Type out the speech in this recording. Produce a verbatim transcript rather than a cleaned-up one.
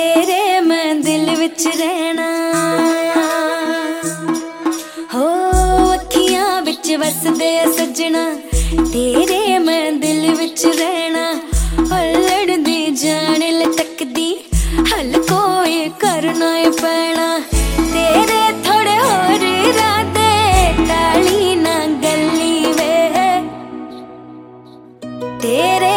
तेरे मैं दिल विच रहना हो, अखियां विच वसदे सजना। तेरे मैं दिल विच रहना, लड़दी जान लटकदी हल कोई करना ही पैना। तेरे थोड़े होर इरादे टाली ना गली वे, तेरे